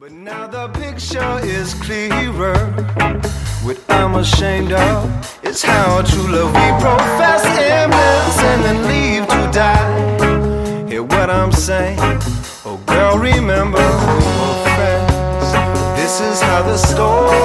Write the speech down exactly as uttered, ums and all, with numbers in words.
But now the picture is clearer. What I'm ashamed of is how true love we profess immense and then leave to die. Hear what I'm saying? Oh girl, remember we were friends. This is how the story